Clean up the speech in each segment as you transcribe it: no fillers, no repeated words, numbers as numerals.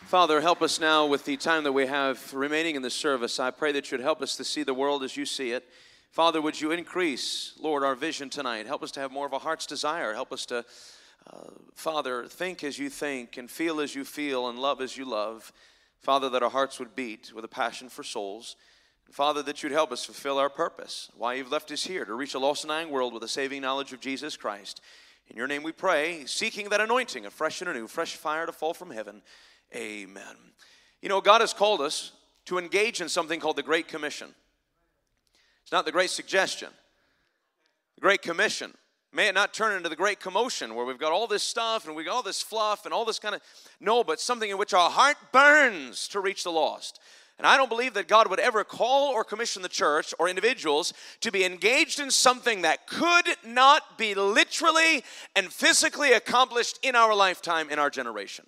Father, help us now with the time that we have remaining in this service. I pray that you'd help us to see the world as you see it. Father, would you increase, Lord, our vision tonight? Help us to have more of a heart's desire. Help us to, Father, think as you think and feel as you feel and love as you love. Father, that our hearts would beat with a passion for souls. And Father, that you'd help us fulfill our purpose, why you've left us here, to reach a lost and dying world with a saving knowledge of Jesus Christ. In your name we pray, seeking that anointing, a fresh and anew, fresh fire to fall from heaven. Amen. You know, God has called us to engage in something called the Great Commission. It's not the Great Suggestion. The Great Commission. May it not turn into the Great Commotion where we've got all this stuff and we got all this fluff and all this kind of... No, but something in which our heart burns to reach the lost. And I don't believe that God would ever call or commission the church or individuals to be engaged in something that could not be literally and physically accomplished in our lifetime, in our generation.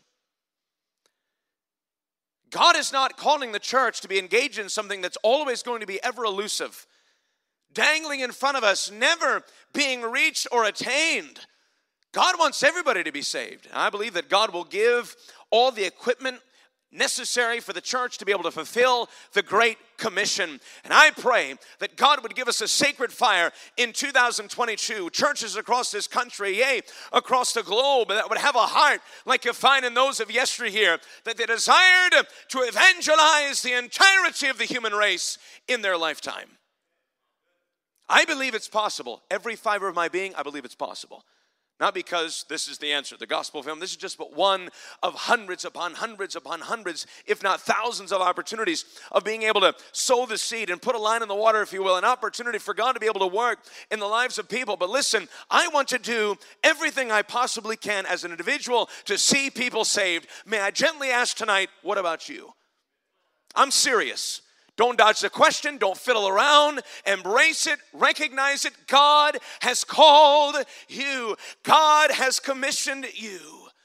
God is not calling the church to be engaged in something that's always going to be ever elusive, dangling in front of us, never being reached or attained. God wants everybody to be saved. And I believe that God will give all the equipment necessary for the church to be able to fulfill the Great Commission. And I pray that God would give us a sacred fire in 2022. Churches across this country, yea, across the globe, that would have a heart like you find in those of yesteryear, that they desired to evangelize the entirety of the human race in their lifetime. I believe it's possible. Every fiber of my being, I believe it's possible. Not because this is the answer, the gospel film. This is just but one of hundreds upon hundreds upon hundreds, if not thousands of opportunities of being able to sow the seed and put a line in the water, if you will, an opportunity for God to be able to work in the lives of people. But listen, I want to do everything I possibly can as an individual to see people saved. May I gently ask tonight, what about you? I'm serious. Don't dodge the question. Don't fiddle around. Embrace it. Recognize it. God has called you. God has commissioned you.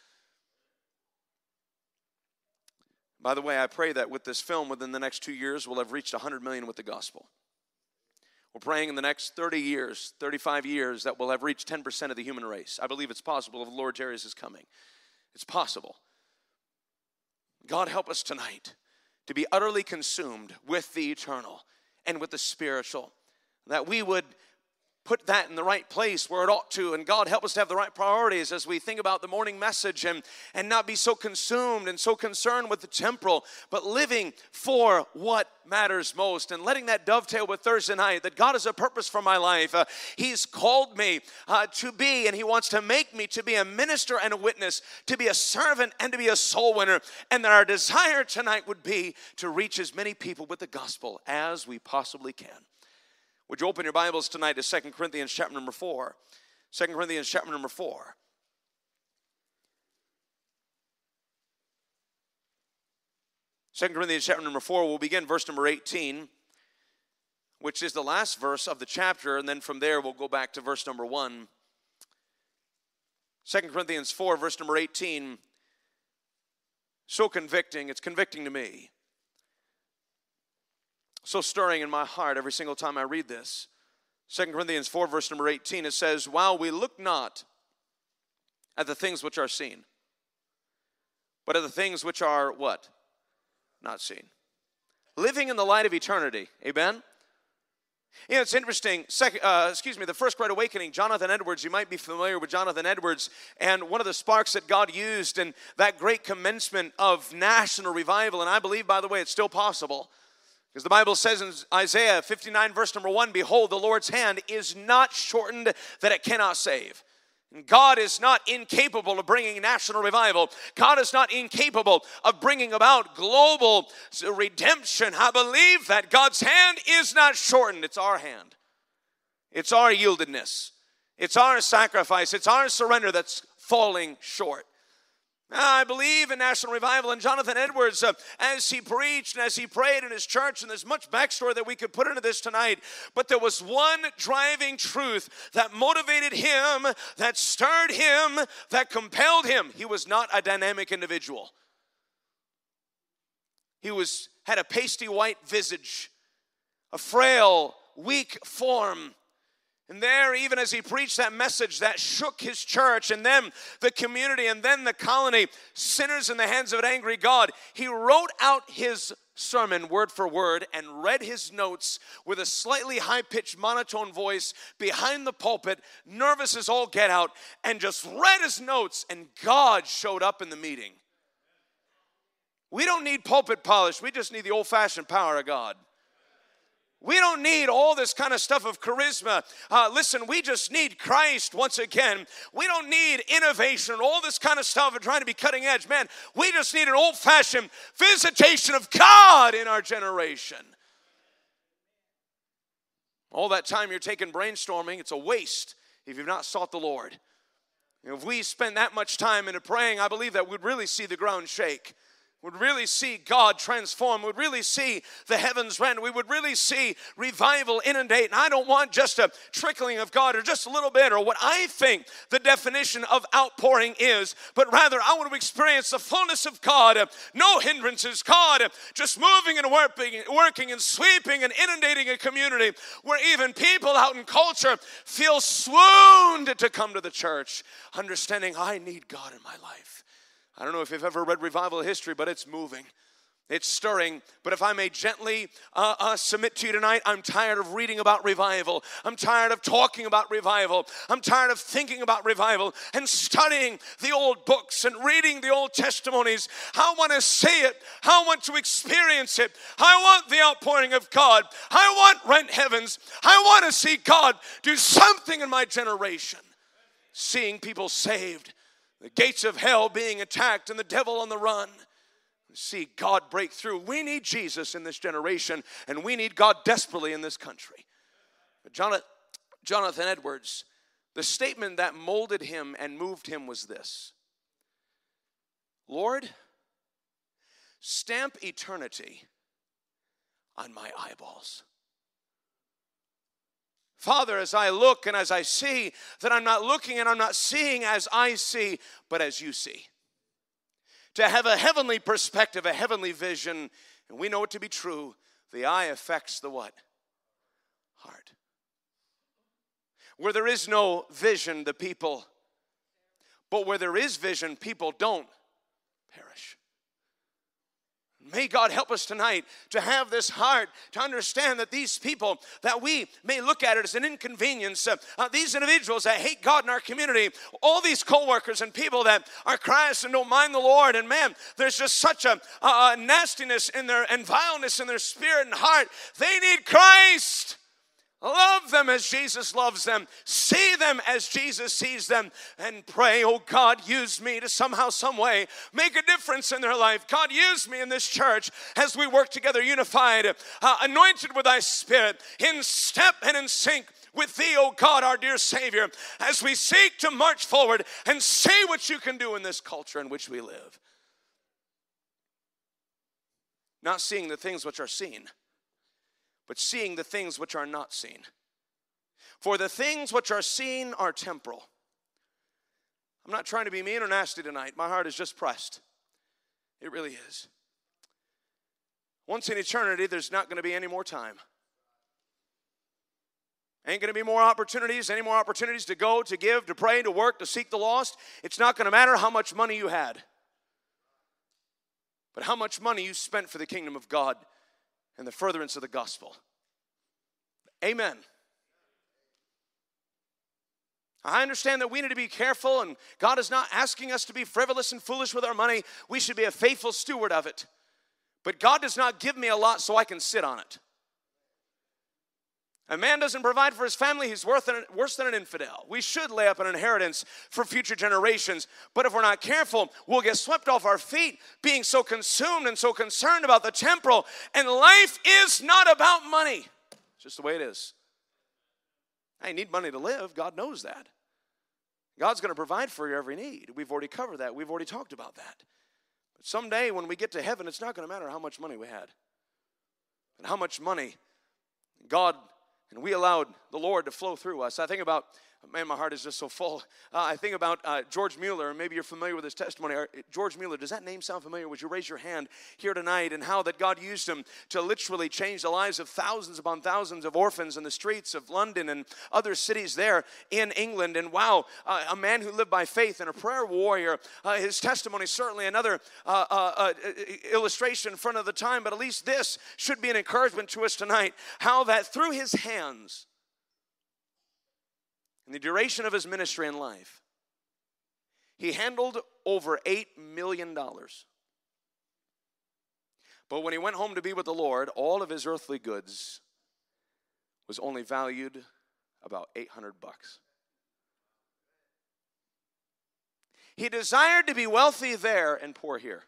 By the way, I pray that with this film, within the next 2 years, we'll have reached 100 million with the gospel. We're praying in the next 30 years, 35 years, that we'll have reached 10% of the human race. I believe it's possible if the Lord Jarius is coming. It's possible. God, help us tonight to be utterly consumed with the eternal and with the spiritual, that we would put that in the right place where it ought to. And God, help us to have the right priorities as we think about the morning message and not be so consumed and so concerned with the temporal, but living for what matters most and letting that dovetail with Thursday night, that God has a purpose for my life. He's called me to be, and He wants to make me to be a minister and a witness, to be a servant and to be a soul winner. And that our desire tonight would be to reach as many people with the gospel as we possibly can. Would you open your Bibles tonight to 2 Corinthians chapter number 4? 2 Corinthians chapter number 4. Second Corinthians chapter number 4, we'll begin verse number 18, which is the last verse of the chapter, and then from there we'll go back to verse number 1. 2 Corinthians 4, verse number 18, so convicting, it's convicting to me. So stirring in my heart every single time I read this. 2 Corinthians 4, verse number 18, it says, while we look not at the things which are seen, but at the things which are what? Not seen. Living in the light of eternity. Amen? You know, it's interesting. The First Great Awakening, Jonathan Edwards, you might be familiar with Jonathan Edwards, and one of the sparks that God used in that great commencement of national revival, and I believe, by the way, it's still possible. Because the Bible says in Isaiah 59, verse number 1, behold, the Lord's hand is not shortened that it cannot save. And God is not incapable of bringing national revival. God is not incapable of bringing about global redemption. I believe that God's hand is not shortened. It's our hand. It's our yieldedness. It's our sacrifice. It's our surrender that's falling short. I believe in national revival, and Jonathan Edwards, as he preached and as he prayed in his church, and there's much backstory that we could put into this tonight, but there was one driving truth that motivated him, that stirred him, that compelled him. He was not a dynamic individual. He had a pasty white visage, a frail, weak form. And there, even as he preached that message that shook his church and then the community and then the colony, sinners in the hands of an angry God, he wrote out his sermon word for word and read his notes with a slightly high-pitched monotone voice behind the pulpit, nervous as all get out, and just read his notes, and God showed up in the meeting. We don't need pulpit polish. We just need the old-fashioned power of God. We don't need all this kind of stuff of charisma. Listen, we just need Christ once again. We don't need innovation, all this kind of stuff of trying to be cutting edge. Man, we just need an old-fashioned visitation of God in our generation. All that time you're taking brainstorming, it's a waste if you've not sought the Lord. If we spend that much time into praying, I believe that we'd really see the ground shake. Would really see God transform, would really see the heavens rend, we would really see revival inundate. And I don't want just a trickling of God or just a little bit or what I think the definition of outpouring is, but rather I want to experience the fullness of God, no hindrances, God just moving and working and sweeping and inundating a community where even people out in culture feel swooned to come to the church, understanding I need God in my life. I don't know if you've ever read revival history, but it's moving. It's stirring. But if I may gently submit to you tonight, I'm tired of reading about revival. I'm tired of talking about revival. I'm tired of thinking about revival and studying the old books and reading the old testimonies. I want to see it. I want to experience it. I want the outpouring of God. I want rent heavens. I want to see God do something in my generation. Seeing people saved. The gates of hell being attacked and the devil on the run. See God break through. We need Jesus in this generation, and we need God desperately in this country. But Jonathan Edwards, the statement that molded him and moved him was this: Lord, stamp eternity on my eyeballs. Father, as I look and as I see, that I'm not looking and I'm not seeing as I see, but as you see. To have a heavenly perspective, a heavenly vision, and we know it to be true, the eye affects the what? Heart. Where there is no vision, the people, but where there is vision, people don't perish. May God help us tonight to have this heart, to understand that these people that we may look at it as an inconvenience, these individuals that hate God in our community, all these co-workers and people that are Christ and don't mind the Lord, and man, there's just such a nastiness in their and vileness in their spirit and heart. They need Christ. Love them as Jesus loves them. See them as Jesus sees them. And pray, oh God, use me to somehow, some way make a difference in their life. God, use me in this church as we work together unified, anointed with thy Spirit, in step and in sync with thee, oh God, our dear Savior, as we seek to march forward and see what you can do in this culture in which we live. Not seeing the things which are seen, but seeing the things which are not seen. For the things which are seen are temporal. I'm not trying to be mean or nasty tonight. My heart is just pressed. It really is. Once in eternity, there's not going to be any more time. Ain't going to be more opportunities, any more opportunities to go, to give, to pray, to work, to seek the lost. It's not going to matter how much money you had, but how much money you spent for the kingdom of God and the furtherance of the gospel. Amen. I understand that we need to be careful, and God is not asking us to be frivolous and foolish with our money. We should be a faithful steward of it. But God does not give me a lot so I can sit on it. A man doesn't provide for his family, he's worse than an infidel. We should lay up an inheritance for future generations, but if we're not careful, we'll get swept off our feet, being so consumed and so concerned about the temporal. And life is not about money. It's just the way it is. I need money to live. God knows that. God's going to provide for your every need. We've already covered that. We've already talked about that. But someday when we get to heaven, it's not going to matter how much money we had and how much money God and we allowed the Lord to flow through us. I think about Man, my heart is just so full. I think about George Mueller. Maybe you're familiar with his testimony. George Mueller, does that name sound familiar? Would you raise your hand here tonight? And how that God used him to literally change the lives of thousands upon thousands of orphans in the streets of London and other cities there in England. And wow, a man who lived by faith and a prayer warrior. His testimony is certainly another illustration in front of the time, but at least this should be an encouragement to us tonight. How that through his hands, in the duration of his ministry and life, he handled over $8 million. But when he went home to be with the Lord, all of his earthly goods was only valued about $800. He desired to be wealthy there and poor here.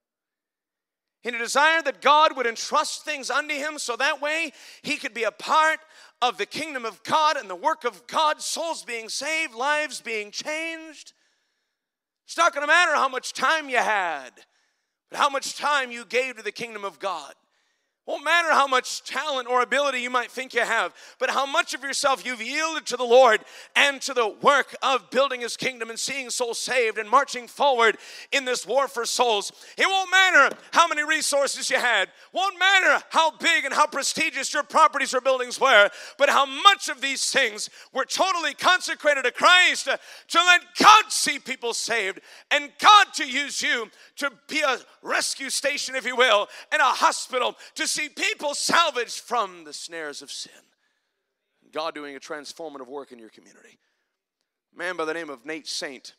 He desired that God would entrust things unto him so that way he could be a part of the kingdom of God and the work of God, souls being saved, lives being changed. It's not going to matter how much time you had, but how much time you gave to the kingdom of God. It won't matter how much talent or ability you might think you have, but how much of yourself you've yielded to the Lord and to the work of building his kingdom and seeing souls saved and marching forward in this war for souls. It won't matter how many resources you had. Won't matter how big and how prestigious your properties or buildings were, but how much of these things were totally consecrated to Christ to let God see people saved and God to use you to be a rescue station, if you will, and a hospital to see people salvaged from the snares of sin. God doing a transformative work in your community. A man by the name of Nate Saint.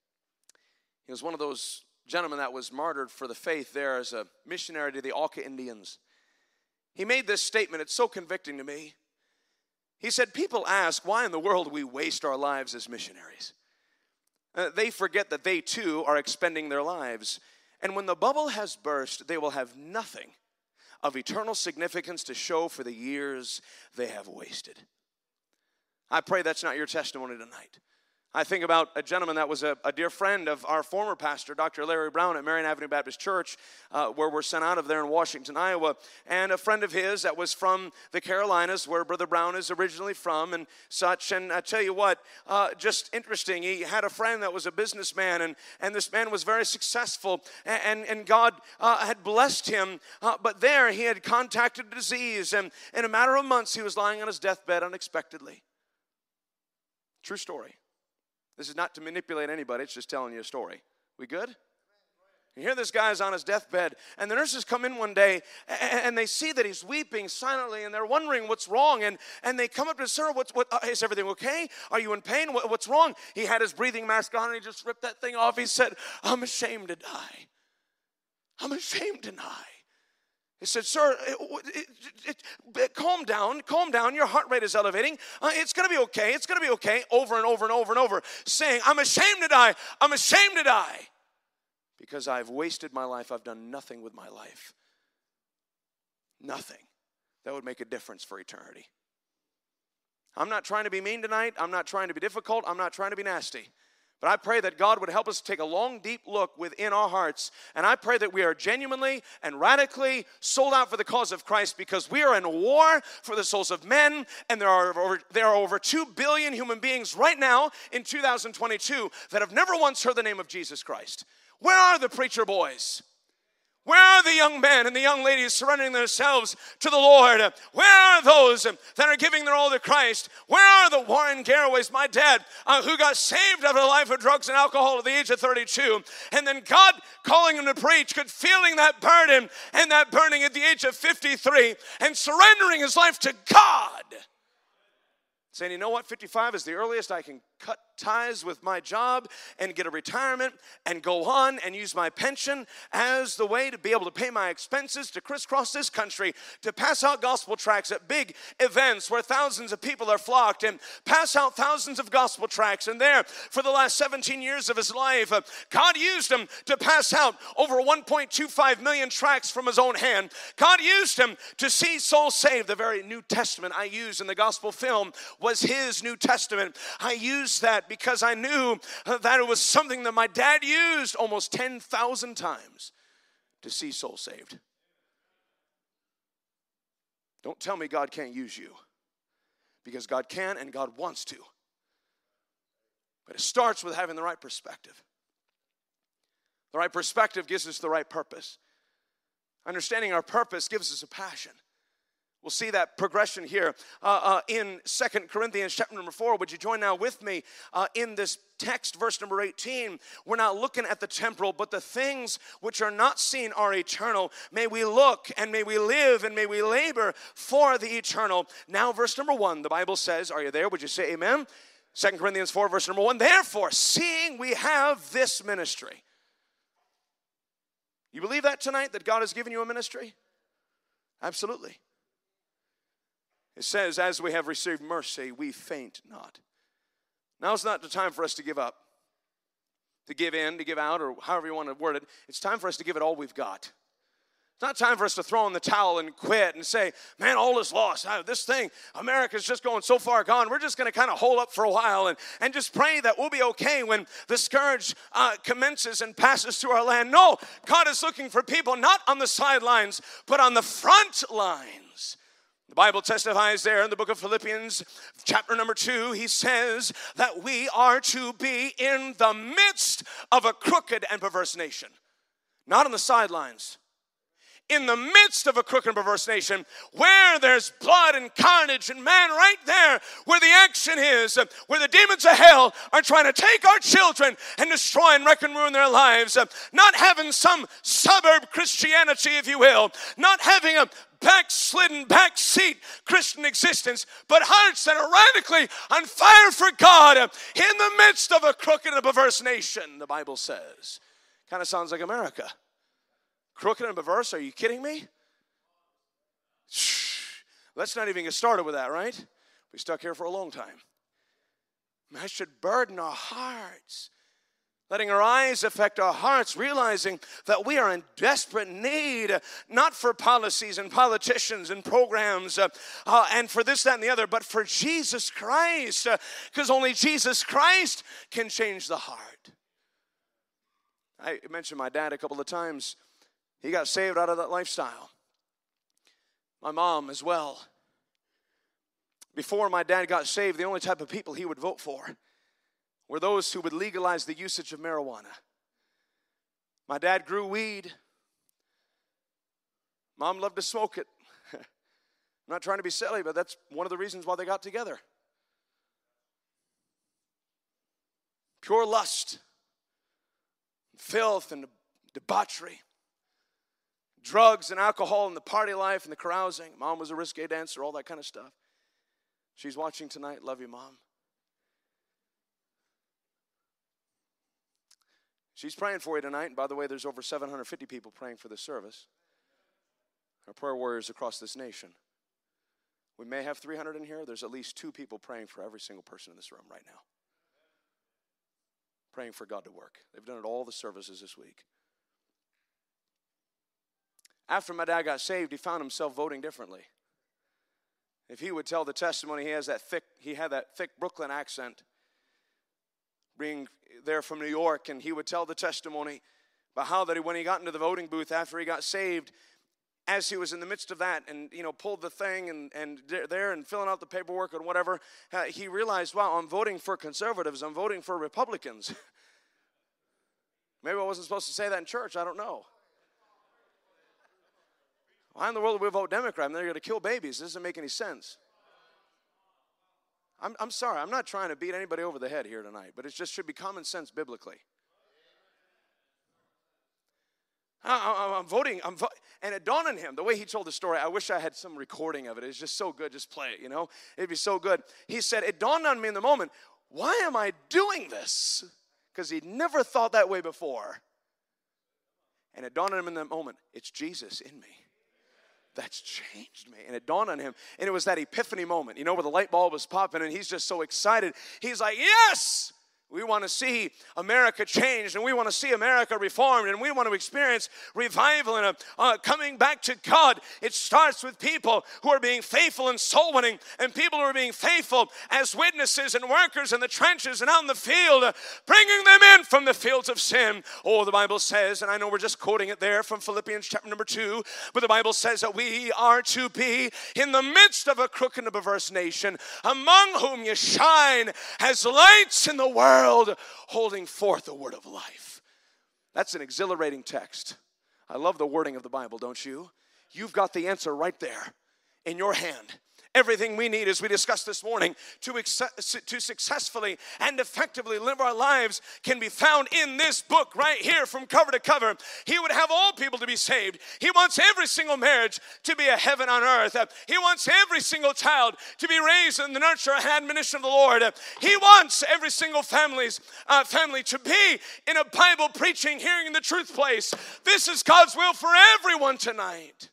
He was one of those gentlemen that was martyred for the faith there as a missionary to the Auca Indians. He made this statement. It's so convicting to me. He said, people ask why in the world we waste our lives as missionaries. They forget that they too are expending their lives. And when the bubble has burst, they will have nothing of eternal significance to show for the years they have wasted. I pray that's not your testimony tonight. I think about a gentleman that was a dear friend of our former pastor, Dr. Larry Brown at Marion Avenue Baptist Church, where we're sent out of there in Washington, Iowa, and a friend of his that was from the Carolinas, where Brother Brown is originally from and such. And I tell you what, just interesting, he had a friend that was a businessman, and this man was very successful, and God had blessed him, but there he had contracted disease, and in a matter of months, he was lying on his deathbed unexpectedly. True story. This is not to manipulate anybody. It's just telling you a story. We good? You hear this guy's on his deathbed, and the nurses come in one day, and they see that he's weeping silently, and they're wondering what's wrong, and they come up to sir, is everything okay? Are you in pain? What's wrong? He had his breathing mask on, and he just ripped that thing off. He said, I'm ashamed to die. I'm ashamed to die. He said, sir, calm down. Your heart rate is elevating. It's going to be okay, over and over and over and over, saying, I'm ashamed to die, because I've wasted my life. I've done nothing with my life. Nothing that would make a difference for eternity. I'm not trying to be mean tonight. I'm not trying to be difficult. I'm not trying to be nasty. But I pray that God would help us take a long, deep look within our hearts. And I pray that we are genuinely and radically sold out for the cause of Christ, because we are in a war for the souls of men. And there are over 2 billion human beings right now in 2022 that have never once heard the name of Jesus Christ. Where are the preacher boys? Where are the young men and the young ladies surrendering themselves to the Lord? Where are those that are giving their all to Christ? Where are the Warren Garraways, my dad, who got saved out of a life of drugs and alcohol at the age of 32, and then God calling him to preach, feeling that burden and that burning at the age of 53, and surrendering his life to God? Saying, you know what, 55 is the earliest I can cut ties with my job and get a retirement and go on and use my pension as the way to be able to pay my expenses, to crisscross this country, to pass out gospel tracts at big events where thousands of people are flocked, and pass out thousands of gospel tracts. And there, for the last 17 years of his life, God used him to pass out over 1.25 million tracts from his own hand. God used him to see souls saved. The very New Testament I use in the gospel film was his New Testament. I used that because I knew that it was something that my dad used almost 10,000 times to see souls saved. Don't tell me God can't use you, because God can and God wants to. But it starts with having the right perspective. The right perspective gives us the right purpose. Understanding our purpose gives us a passion. We'll see that progression here in 2 Corinthians chapter number 4. Would you join now with me in this text, verse number 18? We're not looking at the temporal, but the things which are not seen are eternal. May we look and may we live and may we labor for the eternal. Now, verse number 1, the Bible says, are you there? Would you say amen? 2 Corinthians 4, verse number 1. Therefore, seeing we have this ministry. You believe that tonight, that God has given you a ministry? Absolutely. It says, as we have received mercy, we faint not. Now is not the time for us to give up, to give in, to give out, or however you want to word it. It's time for us to give it all we've got. It's not time for us to throw in the towel and quit and say, man, all is lost. This thing, America's just going so far gone. We're just going to kind of hold up for a while and just pray that we'll be okay when the scourge commences and passes through our land. No, God is looking for people not on the sidelines, but on the front lines. The Bible testifies there in the book of Philippians, chapter number 2, he says that we are to be in the midst of a crooked and perverse nation. Not on the sidelines. In the midst of a crooked and perverse nation, where there's blood and carnage, and man, right there where the action is, where the demons of hell are trying to take our children and destroy and wreck and ruin their lives, not having some suburb Christianity, if you will, not having a backslidden, backseat Christian existence, but hearts that are radically on fire for God in the midst of a crooked and perverse nation, the Bible says. Kind of sounds like America. Crooked and perverse, are you kidding me? Shh. Let's not even get started with that, right? We stuck here for a long time. That should burden our hearts. Letting our eyes affect our hearts, realizing that we are in desperate need, not for policies and politicians and programs and for this, that, and the other, but for Jesus Christ, because only Jesus Christ can change the heart. I mentioned my dad a couple of times. He got saved out of that lifestyle. My mom as well. Before my dad got saved, the only type of people he would vote for were those who would legalize the usage of marijuana. My dad grew weed. Mom loved to smoke it. I'm not trying to be silly, but that's one of the reasons why they got together. Pure lust, filth, and debauchery. Drugs and alcohol and the party life and the carousing. Mom was a risque dancer, all that kind of stuff. She's watching tonight. Love you, Mom. She's praying for you tonight. And by the way, there's over 750 people praying for this service. Our prayer warriors across this nation. We may have 300 in here. There's at least 2 people praying for every single person in this room right now. Praying for God to work. They've done it all the services this week. After my dad got saved, he found himself voting differently. If he would tell the testimony, he had that thick Brooklyn accent, being there from New York, and he would tell the testimony about how that when he got into the voting booth after he got saved, as he was in the midst of that and, pulled the thing and there and filling out the paperwork and whatever, he realized, wow, I'm voting for conservatives. I'm voting for Republicans. Maybe I wasn't supposed to say that in church. I don't know. Why in the world would we vote Democrat? And they're going to kill babies. This doesn't make any sense. I'm sorry. I'm not trying to beat anybody over the head here tonight, but it just should be common sense biblically. I'm voting. And it dawned on him, the way he told the story, I wish I had some recording of it. It's just so good. Just play it, It'd be so good. He said, it dawned on me in the moment, why am I doing this? Because he'd never thought that way before. And it dawned on him in that moment, it's Jesus in me. That's changed me. And it dawned on him. And it was that epiphany moment, where the light bulb was popping and he's just so excited. He's like, yes! We want to see America changed, and we want to see America reformed, and we want to experience revival and a coming back to God. It starts with people who are being faithful in soul winning, and people who are being faithful as witnesses and workers in the trenches and out in the field, bringing them in from the fields of sin. Oh, the Bible says, and I know we're just quoting it there from Philippians chapter number 2, but the Bible says that we are to be in the midst of a crooked and perverse nation, among whom you shine as lights in the world, world, holding forth the word of life. That's an exhilarating text. I love the wording of the Bible, don't you? You've got the answer right there in your hand. Everything we need, as we discussed this morning, to successfully and effectively live our lives can be found in this book right here from cover to cover. He would have all people to be saved. He wants every single marriage to be a heaven on earth. He wants every single child to be raised in the nurture and admonition of the Lord. He wants every single family to be in a Bible preaching, hearing the truth place. This is God's will for everyone tonight.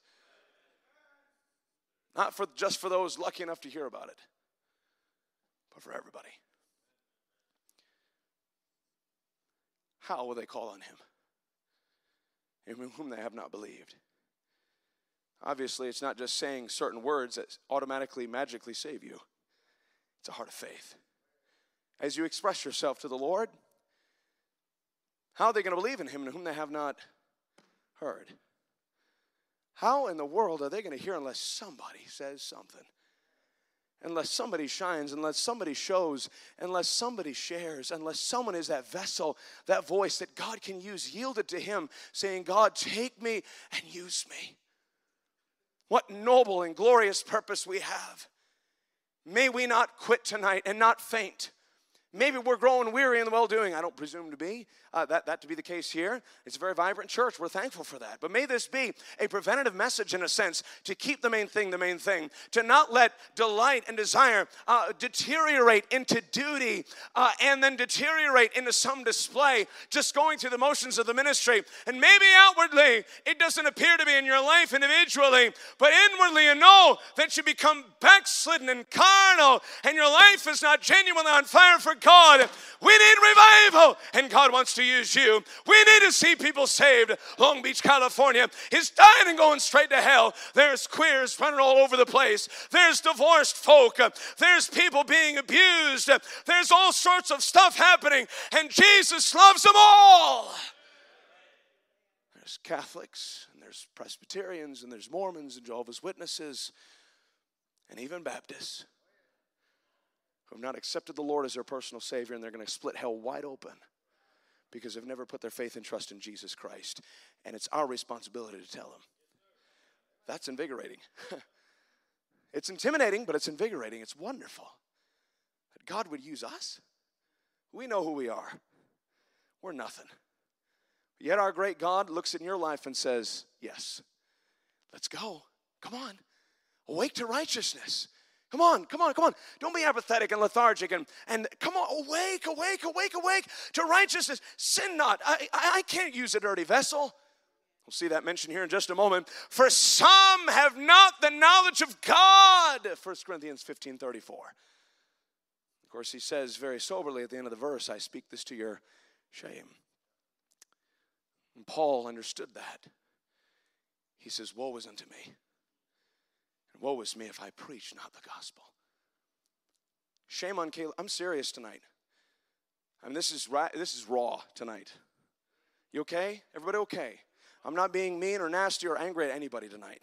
Not just for those lucky enough to hear about it, but for everybody. How will they call on him in whom they have not believed? Obviously, it's not just saying certain words that automatically, magically save you. It's a heart of faith. As you express yourself to the Lord, how are they going to believe in him in whom they have not heard? How in the world are they going to hear unless somebody says something? Unless somebody shines, unless somebody shows, unless somebody shares, unless someone is that vessel, that voice that God can use, yielded to him, saying, God, take me and use me. What noble and glorious purpose we have. May we not quit tonight and not faint. Maybe we're growing weary in the well-doing. I don't presume to be that to be the case here. It's a very vibrant church. We're thankful for that. But may this be a preventative message in a sense to keep the main thing, to not let delight and desire deteriorate into duty and then deteriorate into some display, just going through the motions of the ministry. And maybe outwardly it doesn't appear to be in your life individually, but inwardly you know that you become backslidden and carnal and your life is not genuinely on fire for God. We need revival, and God wants to use you. We need to see people saved. Long Beach, California is dying and going straight to hell. There's queers running all over the place. There's divorced folk. There's people being abused. There's all sorts of stuff happening, and Jesus loves them all. There's Catholics, and there's Presbyterians, and there's Mormons, and Jehovah's Witnesses, and even Baptists who have not accepted the Lord as their personal Savior, and they're going to split hell wide open because they've never put their faith and trust in Jesus Christ. And it's our responsibility to tell them. That's invigorating. It's intimidating, but it's invigorating. It's wonderful that God would use us. We know who we are. We're nothing. Yet our great God looks in your life and says, yes, let's go. Come on. Awake to righteousness. Come on. Don't be apathetic and lethargic and come on, awake to righteousness. Sin not. I can't use a dirty vessel. We'll see that mentioned here in just a moment. For some have not the knowledge of God. 1 Corinthians 15:34. Of course, he says very soberly at the end of the verse, I speak this to your shame. And Paul understood that. He says, woe is unto me. Woe is me if I preach not the gospel. Shame on Caleb. I'm serious tonight. I mean, this is raw tonight. You okay? Everybody okay? I'm not being mean or nasty or angry at anybody tonight.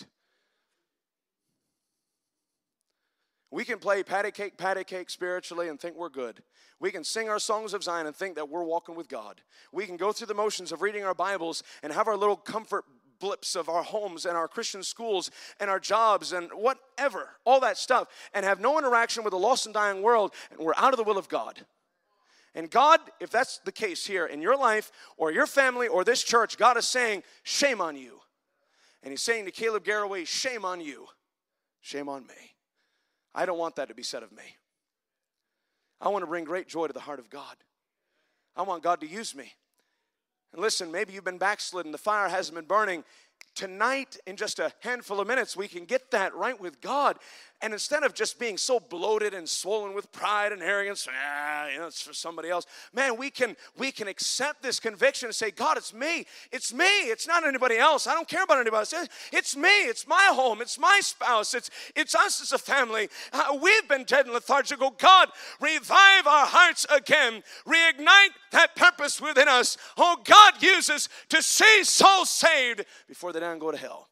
We can play patty cake spiritually and think we're good. We can sing our songs of Zion and think that we're walking with God. We can go through the motions of reading our Bibles and have our little comfort blips of our homes and our Christian schools and our jobs and whatever, all that stuff, and have no interaction with a lost and dying world, and we're out of the will of God. And God, if that's the case here in your life or your family or this church, God is saying, shame on you. And he's saying to Caleb Garraway, shame on you. Shame on me. I don't want that to be said of me. I want to bring great joy to the heart of God. I want God to use me. And listen, maybe you've been backslidden. The fire hasn't been burning. Tonight, in just a handful of minutes, we can get that right with God. And instead of just being so bloated and swollen with pride and arrogance, it's for somebody else. Man, we can accept this conviction and say, God, it's me. It's me. It's not anybody else. I don't care about anybody else. It's me. It's my home. It's my spouse. It's us as a family. We've been dead and lethargic. Oh, God, revive our hearts again. Reignite that purpose within us. Oh, God, use us to see souls saved before they don't go to hell.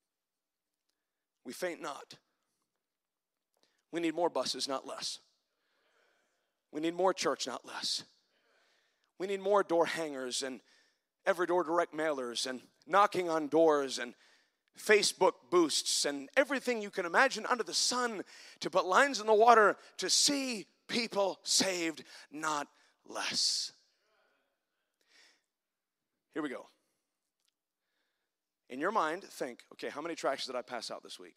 We faint not. We need more buses, not less. We need more church, not less. We need more door hangers and every door direct mailers and knocking on doors and Facebook boosts and everything you can imagine under the sun to put lines in the water to see people saved, not less. Here we go. In your mind, think, okay, how many tracts did I pass out this week?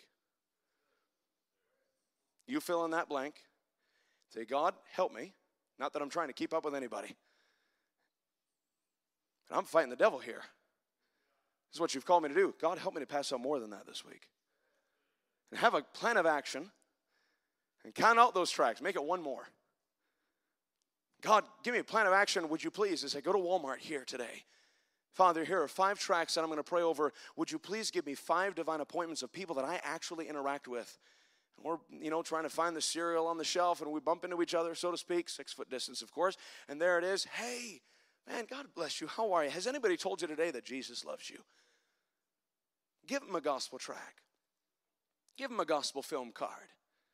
You fill in that blank. Say, God, help me. Not that I'm trying to keep up with anybody. But I'm fighting the devil here. This is what you've called me to do. God, help me to pass out more than that this week. And have a plan of action. And count out those tracts. Make it one more. God, give me a plan of action, would you please, as I go to Walmart here today. Father, here are 5 tracts that I'm going to pray over. Would you please give me 5 divine appointments of people that I actually interact with? And we're, trying to find the cereal on the shelf, and we bump into each other, so to speak, 6-foot distance, of course. And there it is. Hey, man, God bless you. How are you? Has anybody told you today that Jesus loves you? Give them a gospel tract. Give them a gospel film card.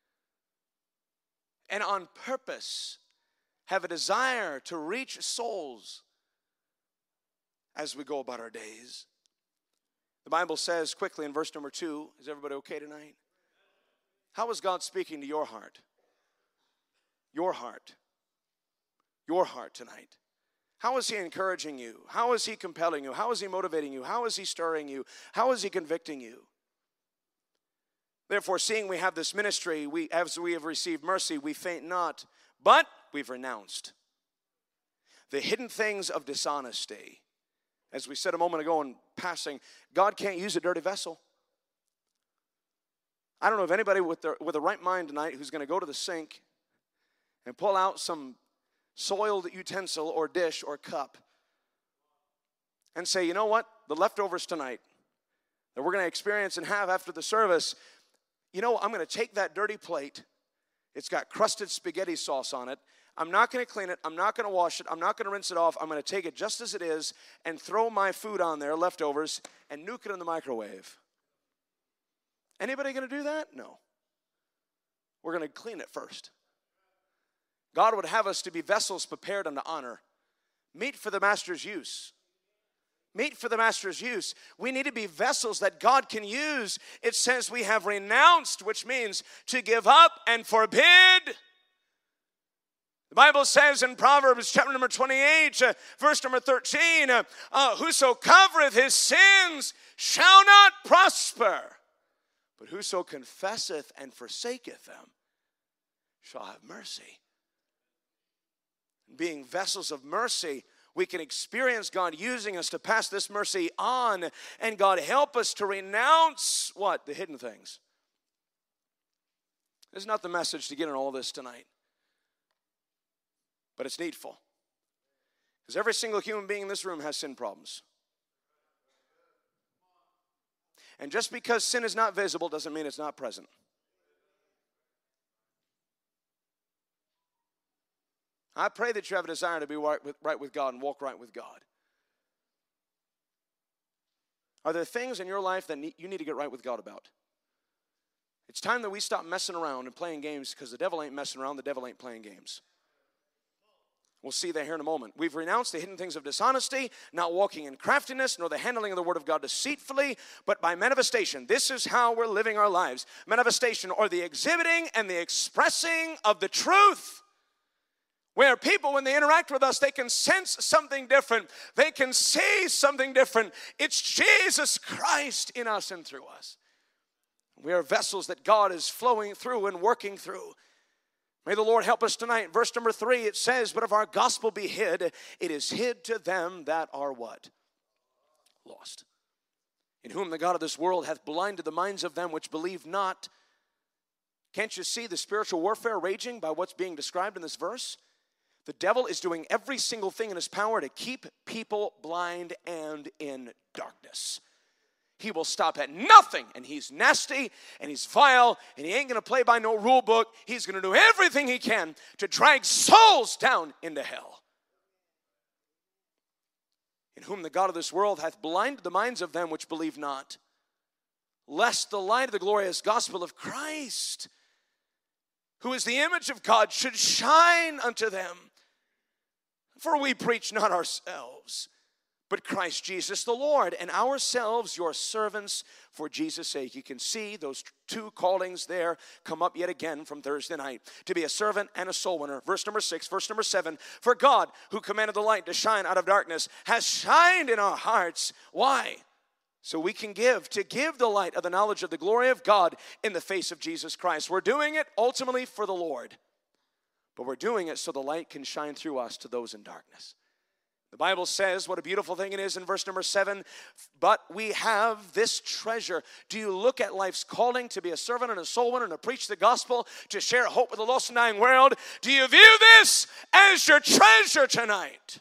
And on purpose, have a desire to reach souls as we go about our days. The Bible says quickly in verse number 2, is everybody okay tonight? How is God speaking to your heart? Your heart. Your heart tonight. How is he encouraging you? How is he compelling you? How is he motivating you? How is he stirring you? How is he convicting you? Therefore, seeing we have this ministry, as we have received mercy, we faint not, but we've renounced the hidden things of dishonesty. As we said a moment ago in passing, God can't use a dirty vessel. I don't know of anybody with a right mind tonight who's going to go to the sink and pull out some soiled utensil or dish or cup and say, you know what, the leftovers tonight that we're going to experience and have after the service, I'm going to take that dirty plate. It's got crusted spaghetti sauce on it. I'm not going to clean it. I'm not going to wash it. I'm not going to rinse it off. I'm going to take it just as it is and throw my food on there, leftovers, and nuke it in the microwave. Anybody going to do that? No. We're going to clean it first. God would have us to be vessels prepared unto honor, meet for the master's use. Meet for the master's use. We need to be vessels that God can use. It says we have renounced, which means to give up and forbid. The Bible says in Proverbs chapter number 28, verse number 13, whoso covereth his sins shall not prosper, but whoso confesseth and forsaketh them shall have mercy. Being vessels of mercy, we can experience God using us to pass this mercy on, and God help us to renounce what? The hidden things. This is not the message to get in all this tonight, but it's needful. Because every single human being in this room has sin problems. And just because sin is not visible doesn't mean it's not present. I pray that you have a desire to be right with God and walk right with God. Are there things in your life that you need to get right with God about? It's time that we stop messing around and playing games, because the devil ain't messing around, the devil ain't playing games. We'll see that here in a moment. We've renounced the hidden things of dishonesty, not walking in craftiness, nor the handling of the word of God deceitfully, but by manifestation. This is how we're living our lives. Manifestation, or the exhibiting and the expressing of the truth. Where people, when they interact with us, they can sense something different. They can see something different. It's Jesus Christ in us and through us. We are vessels that God is flowing through and working through. May the Lord help us tonight. Verse number 3, it says, but if our gospel be hid, it is hid to them that are what? Lost. In whom the God of this world hath blinded the minds of them which believe not. Can't you see the spiritual warfare raging by what's being described in this verse? The devil is doing every single thing in his power to keep people blind and in darkness. He will stop at nothing, and he's nasty, and he's vile, and he ain't going to play by no rule book. He's going to do everything he can to drag souls down into hell. In whom the God of this world hath blinded the minds of them which believe not, lest the light of the glorious gospel of Christ, who is the image of God, should shine unto them. For we preach not ourselves, but Christ Jesus the Lord, and ourselves your servants for Jesus' sake. You can see those two callings there come up yet again from Thursday night. To be a servant and a soul winner. Verse number 6, verse number 7. For God, who commanded the light to shine out of darkness, has shined in our hearts. Why? So we can give the light of the knowledge of the glory of God in the face of Jesus Christ. We're doing it ultimately for the Lord, but we're doing it so the light can shine through us to those in darkness. The Bible says, what a beautiful thing it is in verse number 7, but we have this treasure. Do you look at life's calling to be a servant and a soul winner and to preach the gospel, to share hope with the lost and dying world? Do you view this as your treasure tonight?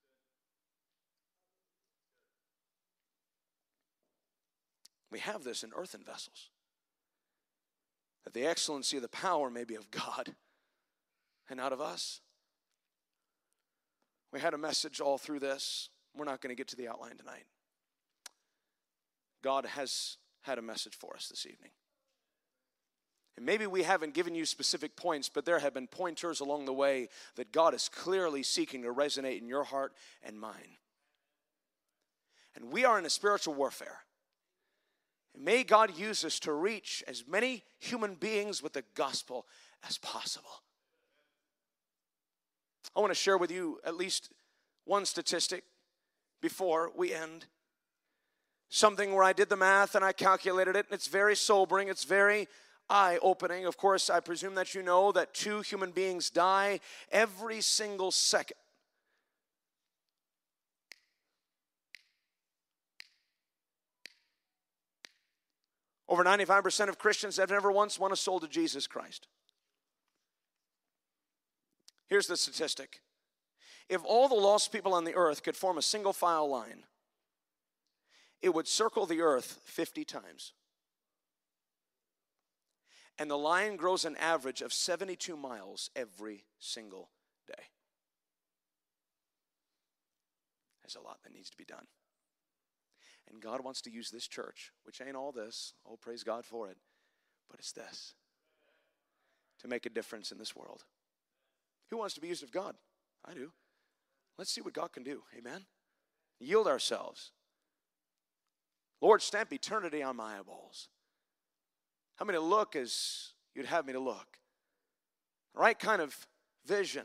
We have this in earthen vessels, that the excellency of the power may be of God and not of us. We had a message all through this. We're not going to get to the outline tonight. God has had a message for us this evening. And maybe we haven't given you specific points, but there have been pointers along the way that God is clearly seeking to resonate in your heart and mine. And we are in a spiritual warfare. And may God use us to reach as many human beings with the gospel as possible. I want to share with you at least one statistic before we end. Something where I did the math and I calculated it, and it's very sobering, it's very eye-opening. Of course, I presume that you know that 2 human beings die every single second. Over 95% of Christians have never once won a soul to Jesus Christ. Here's the statistic. If all the lost people on the earth could form a single file line, it would circle the earth 50 times. And the line grows an average of 72 miles every single day. There's a lot that needs to be done. And God wants to use this church, which ain't all this, oh, praise God for it, but it's this, to make a difference in this world. Who wants to be used of God? I do. Let's see what God can do. Amen? Yield ourselves. Lord, stamp eternity on my eyeballs. How many look as you'd have me to look? Right kind of vision.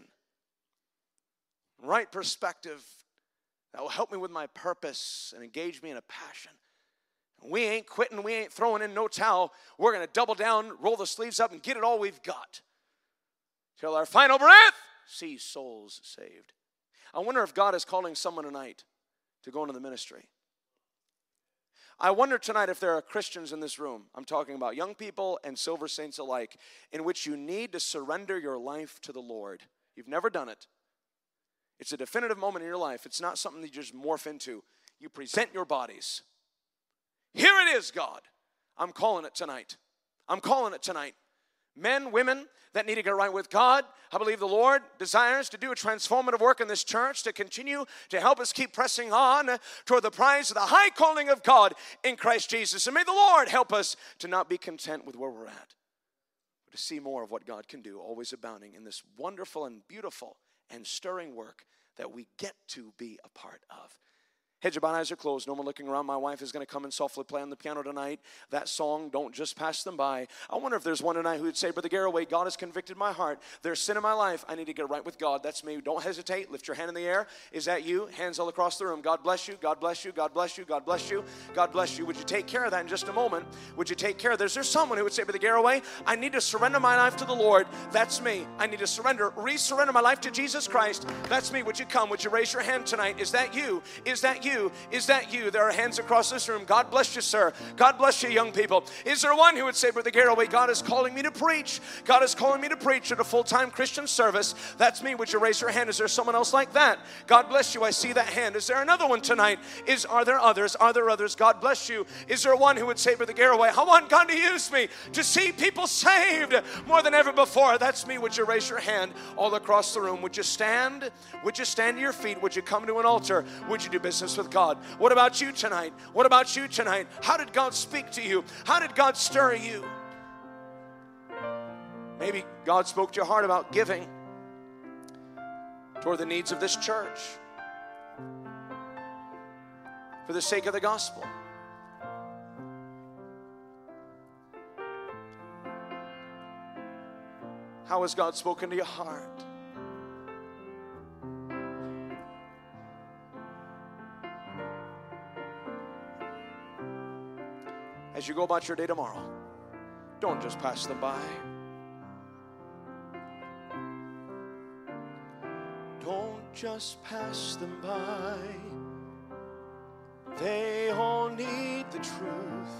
Right perspective that will help me with my purpose and engage me in a passion. We ain't quitting. We ain't throwing in no towel. We're going to double down, roll the sleeves up, and get it all we've got. Till our final breath, see souls saved. I wonder if God is calling someone tonight to go into the ministry. I wonder tonight if there are Christians in this room, I'm talking about young people and silver saints alike, in which you need to surrender your life to the Lord. You've never done it. It's a definitive moment in your life. It's not something that you just morph into. You present your bodies. Here it is, God. I'm calling it tonight. I'm calling it tonight. Men, women that need to get right with God. I believe the Lord desires to do a transformative work in this church to continue to help us keep pressing on toward the prize of the high calling of God in Christ Jesus. And may the Lord help us to not be content with where we're at, but to see more of what God can do, always abounding in this wonderful and beautiful and stirring work that we get to be a part of. Heads are bowed, eyes are closed. No more looking around. My wife is going to come and softly play on the piano tonight. That song, Don't Just Pass Them By. I wonder if there's one tonight who would say, Brother Garraway, God has convicted my heart. There's sin in my life. I need to get right with God. That's me. Don't hesitate. Lift your hand in the air. Is that you? Hands all across the room. God bless you. God bless you. God bless you. God bless you. God bless you. Would you take care of that in just a moment? Would you take care of that? Is there someone who would say, Brother Garraway, I need to surrender my life to the Lord. That's me. I need to re-surrender my life to Jesus Christ. That's me. Would you come? Would you raise your hand tonight? Is that you? Is that you? Is that you? There are hands across this room. God bless you, sir. God bless you, young people. Is there one who would say, Brother Garraway, God is calling me to preach. God is calling me to preach at a full-time Christian service. That's me. Would you raise your hand? Is there someone else like that? God bless you. I see that hand. Is there another one tonight? Are there others? Are there others? God bless you. Is there one who would say, Brother Garraway, I want God to use me to see people saved more than ever before? That's me. Would you raise your hand all across the room? Would you stand? Would you stand to your feet? Would you come to an altar? Would you do business with God? What about you tonight? What about you tonight? How did God speak to you? How did God stir you? Maybe God spoke to your heart about giving toward the needs of this church for the sake of the gospel. How has God spoken to your heart? As you go about your day tomorrow, don't just pass them by. Don't just pass them by. They all need the truth.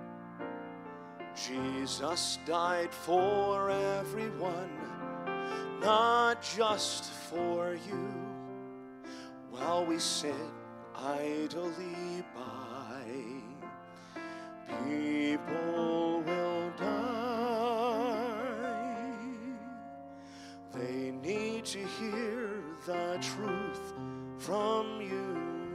Jesus died for everyone, not just for you. While we sit idly by, people will die. They need to hear the truth from you.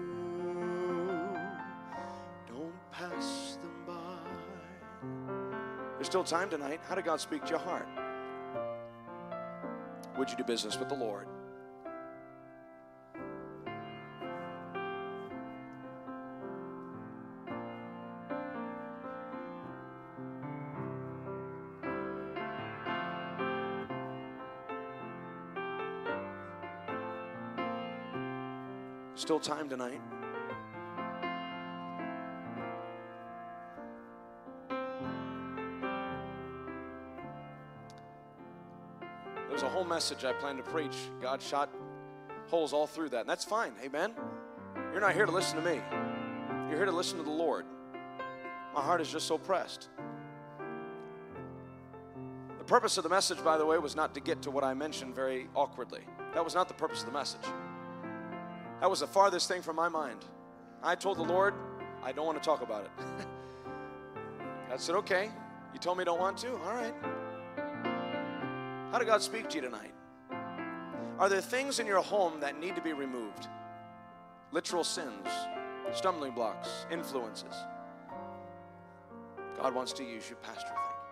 Don't pass them by. There's still time tonight. How did God speak to your heart? Would you do business with the Lord? Still time tonight. There's a whole message I plan to preach. God shot holes all through that, and that's fine. Amen? You're not here to listen to me. You're here to listen to the Lord. My heart is just so pressed. The purpose of the message, by the way, was not to get to what I mentioned very awkwardly. That was not the purpose of the message. That was the farthest thing from my mind. I told the Lord, I don't want to talk about it. God said, okay. You told me you don't want to? All right. How did God speak to you tonight? Are there things in your home that need to be removed? Literal sins, stumbling blocks, influences. God wants to use you, Pastor. Thank you.